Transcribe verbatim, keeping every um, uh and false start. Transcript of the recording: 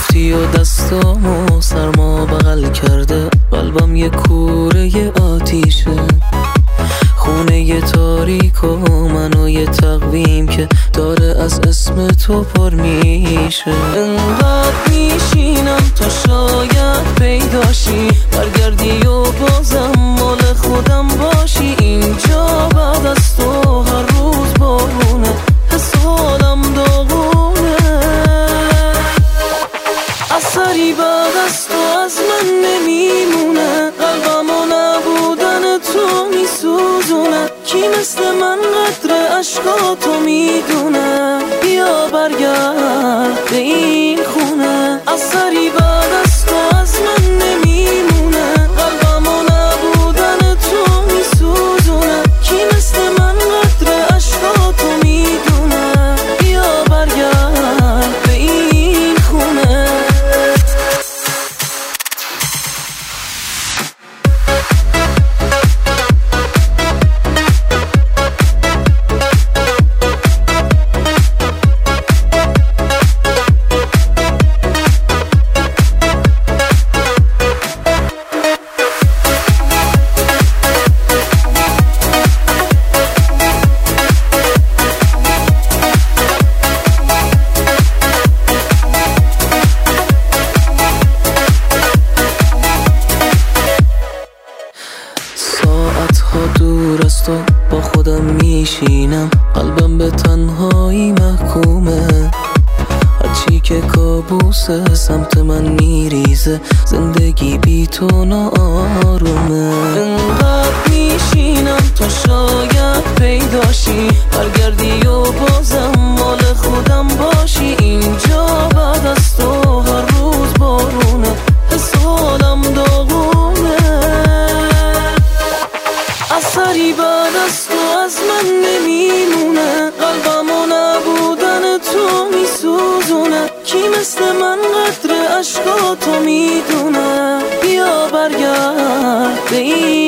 رفتی و دستامو سرما بغل کرده، قلبم یه کوره آتیشه، خونه یه تاریک و منو یه تقویم که داره از اسم تو پر میشه. انقدر میشینم تا شاید پیداشی، برگردی و بازم مال خودم باشی. اینجا بعد از تو هر روز بارونه، حس حالم داغونه. اثری بعد از تو از من نمیمونه، قلبم و نبودن تو میسوزونه. کی مثل من قدر عشقاتو میدونه؟ بیا برگرد به این خونه. اثری بعد از تو از من نمیمونه، قلبم و نبودن تو میسوزونه. کی مثل من قدر عشقاتو میدونه؟ بیا برگرد به این خونه. ساعتها دور از تو با خودم میشینم، قلبم به تنهایی محکومه. هرچی که کابوسه سمت من میریزه، زندگی بی تو ناآرومه. انقدر میشینم تا شاید پیداشی، برگردی و بازم مال خودم باشی. اینجا بعد از تو هر روز بارونه، حس حالم داغونه. اثری بعد از تو از من نمیمونه، قلبم و نبودن تو میسوزونه. کی مثل من قدر عشقاتو میدونه؟ بیا برگرد به این